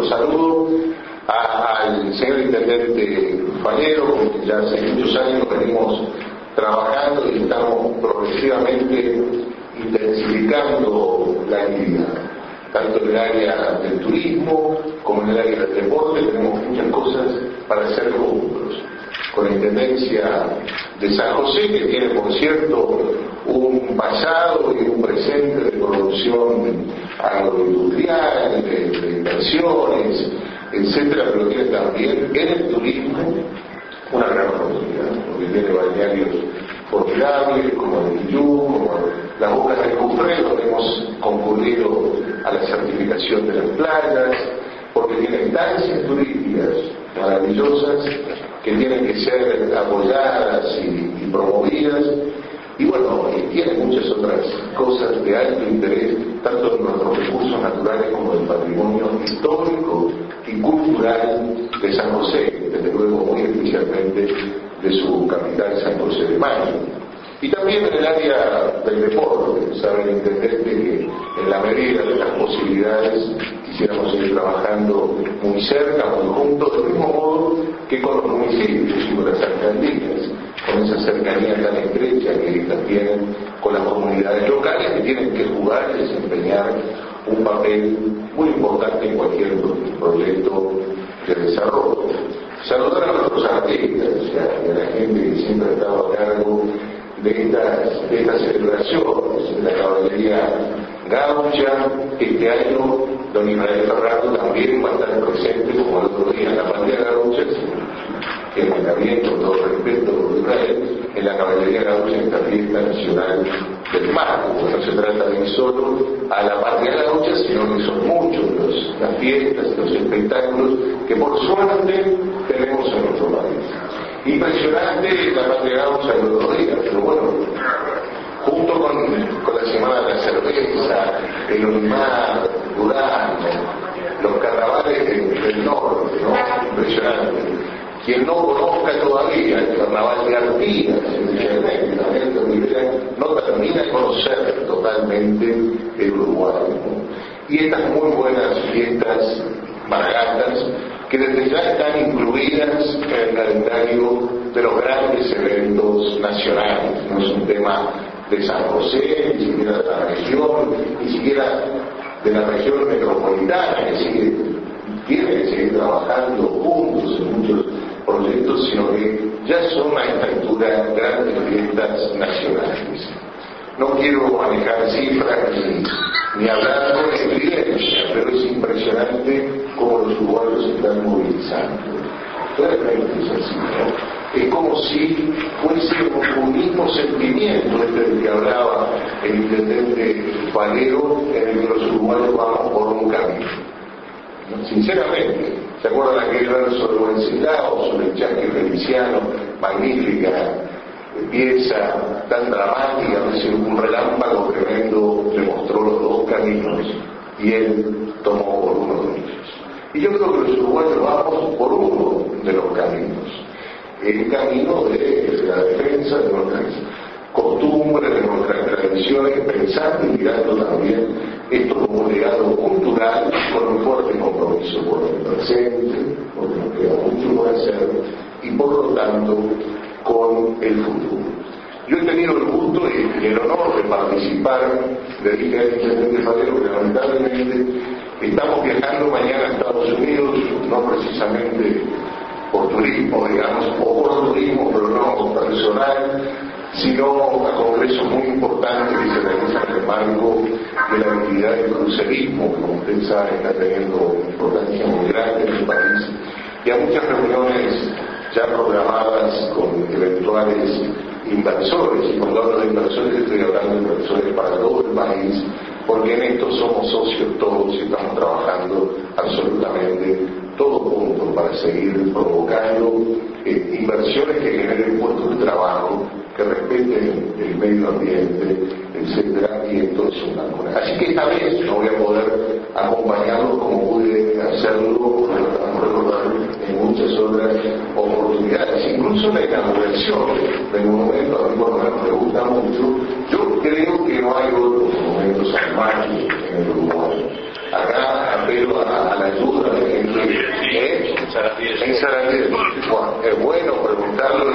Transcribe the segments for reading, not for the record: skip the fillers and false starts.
saludo al señor intendente Falero, con quien ya hace muchos años venimos trabajando y estamos progresivamente intensificando la actividad, tanto en el área del turismo como en el área del deporte. Tenemos muchas cosas para hacer juntos. Con la Intendencia de San José, que tiene, por cierto, un pasado y un presente de producción agroindustrial, de inversiones, etcétera, pero tiene también en el turismo una gran oportunidad, porque tiene balnearios formidables como el Quillú, como las Bocas del Cufré, donde hemos concurrido a la certificación de las playas, porque tiene estancias turísticas maravillosas que tienen que ser apoyadas y promovidas, y bueno, tiene muchas otras cosas de alto interés, tanto en nuestros recursos naturales como del patrimonio histórico y cultural de San José, desde luego muy especialmente de su capital, San José de Mayo. Y también en el área del deporte, sabe el intendente que en la medida de las posibilidades quisiéramos seguir trabajando muy cerca, muy juntos, del mismo modo que con los municipios y con las alcaldías, con esa cercanía tan estrecha que estas tienen con las comunidades locales, que tienen que jugar y desempeñar un papel muy importante en cualquier proyecto de desarrollo. Saludar a nuestros artistas y a la gente que siempre ha estado a cargo de estas celebraciones. La caballería gaucha, este año don Israel Ferrando también va a estar presente, como el otro día en la bandera gaucha, que me está bien, con todo respeto de Israel, en la caballería gaucha, en esta fiesta nacional del mar, porque no se trata de ir solo a la patria gaucha, sino que son muchos las fiestas, los espectáculos que por suerte tenemos en nuestro país. Impresionante la patria gaucha el otro día, pero bueno, junto con la Semana de la Cerveza, el Olimar, Durazno, los carnavales del norte, ¿no? Impresionante. Quien no conozca todavía el carnaval de Artigas, no termina de conocer totalmente el Uruguay, ¿no? Y estas muy buenas fiestas maragatas que desde ya están incluidas en el calendario de los grandes eventos nacionales. No es un tema de San José, ni siquiera de la región, ni siquiera de la región metropolitana, que tiene que seguir trabajando juntos en muchos proyectos, sino que ya son a esta altura grandes fiestas nacionales. No quiero manejar cifras ni hablar con evidencia, pero es impresionante cómo los uruguayos se están movilizando. Realmente es así, ¿no? Es como si fuese un mismo sentimiento del que hablaba el intendente Falero, en el que los uruguayos vamos por un camino. Sinceramente, ¿se acuerdan aquel verso de Wenceslao sobre el Chasque Feliciano? Magnífica pieza, tan dramática, un relámpago tremendo le mostró los dos caminos y él tomó por uno de ellos. Y yo creo que los uruguayos vamos por uno de los caminos, el camino de la defensa de nuestras costumbres, de nuestras tradiciones, pensando y mirando también esto como un legado cultural con un fuerte compromiso por el presente, porque nos queda mucho por hacer, y por lo tanto con el futuro. Yo he tenido el gusto y el honor de participar, le dije al intendente Falero que lamentablemente estamos viajando mañana a Estados Unidos, no precisamente por turismo, digamos, o por turismo, pero no personal, sino a congresos muy importantes que se realizan en el marco de la actividad del crucerismo, que como usted sabe está teniendo importancia muy grande en el país, y a muchas reuniones ya programadas con eventuales inversores, y cuando hablo de inversores estoy hablando de inversores para todo el país, porque en esto somos socios todos y estamos trabajando absolutamente todos juntos para seguir provocando inversiones que generen puestos de trabajo, que respeten el medio ambiente, etcétera, y entonces una buena. Así que esta vez no voy a poder acompañarlos como pude hacerlo, en muchas otras oportunidades, incluso la inauguración del monumento, a mí por lo menos me gusta mucho. Yo creo que no hay otros monumentos armáticos en el Uruguay. Acá apelo a la ayuda de gente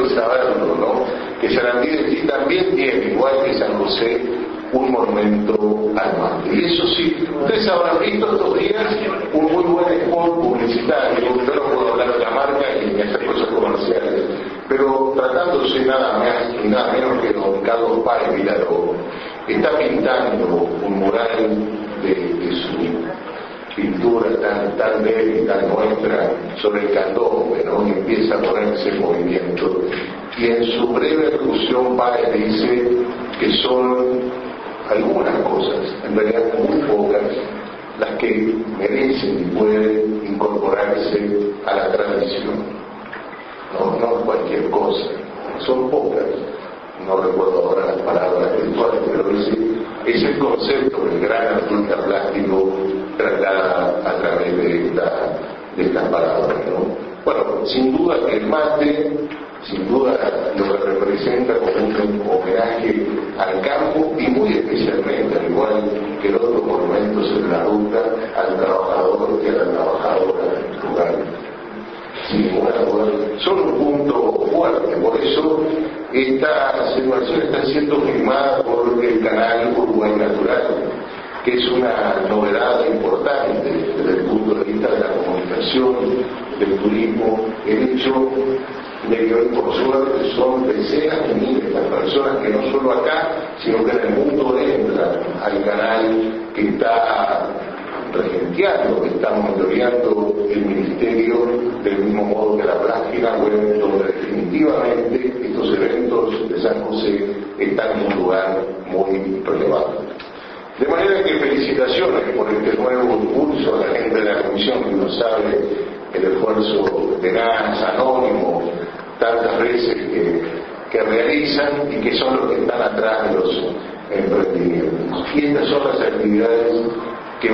de saberlo, ¿no? Que Sarandí de sí también tiene, igual que San José, un monumento al mate. Y eso sí, ustedes habrán visto estos días un muy buen spot publicitario. Yo no puedo hablar de la marca ni hacer cosas comerciales, pero tratándose nada más y nada menos que don Carlos Páez Vilaró, está pintando un mural de su pintura tan débil y tan nuestra sobre el candombe, ¿no? Y empieza a ponerse en movimiento. Y en su breve ejecución Páez dice que son algunas cosas, en realidad muy pocas, las que merecen y pueden incorporarse a la tradición. No cualquier cosa, son pocas. No recuerdo ahora las palabras textuales, pero ese es el concepto que el gran artista plástico traslada a través de estas palabras, ¿no? Bueno, sin duda que el mate, sin duda lo que representa como un homenaje al campo y muy especialmente, al igual que los otros monumentos en la ruta, al trabajador y a la trabajadora rural. Sin ninguna duda, son un punto fuerte, por eso esta celebración está siendo filmada por el canal Uruguay Natural, que es una novedad importante desde el punto de vista de la comunicación, del turismo, el hecho de que hoy por suerte son decenas de miles las personas que no solo acá, sino que en el mundo entran al canal que está regenteando, que está monitoreando el ministerio, del mismo modo que la página web, donde definitivamente estos eventos de San José están en un lugar muy relevante. De manera que felicitaciones por este nuevo impulso a la gente de la comisión, que no sabe el esfuerzo tenaz, anónimo, tantas veces que realizan y que son los que están atrás de los emprendimientos. Y estas son las actividades que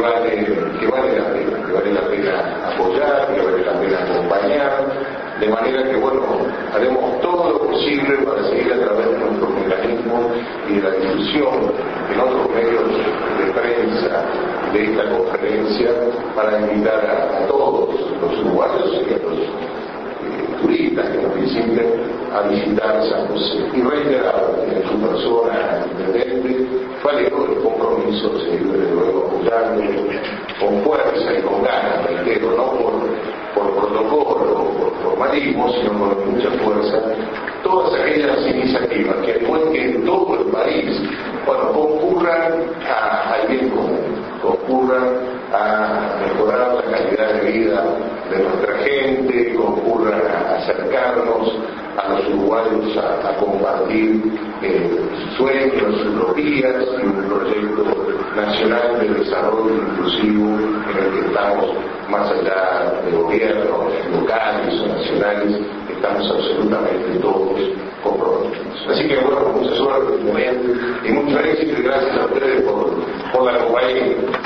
vale la pena apoyar, que vale la pena acompañar, de manera que, bueno, haremos todo lo posible para seguir a través de nuestros mecanismos y de la difusión en otros medios de prensa de esta conferencia para invitar a todos los uruguayos y a los turistas que nos visiten a visitar San José. Y reiterar en su persona intendente, valero el compromiso de seguir desde luego apoyando con fuerza y con ganas, reitero, no por protocolo o por formalismo, sino con mucha fuerza, todas aquellas iniciativas que después que en todo el país, bueno, concurran al bien común, concurran a mejorar la calidad de vida de nuestra gente, concurran a acercarnos a los uruguayos a compartir sueños, utopías y un proyecto nacional de desarrollo inclusivo en el que estamos, más allá de gobiernos locales o nacionales, estamos absolutamente todos comprometidos. Así que bueno, mucha suerte y mucho éxito y gracias a ustedes por la compañía.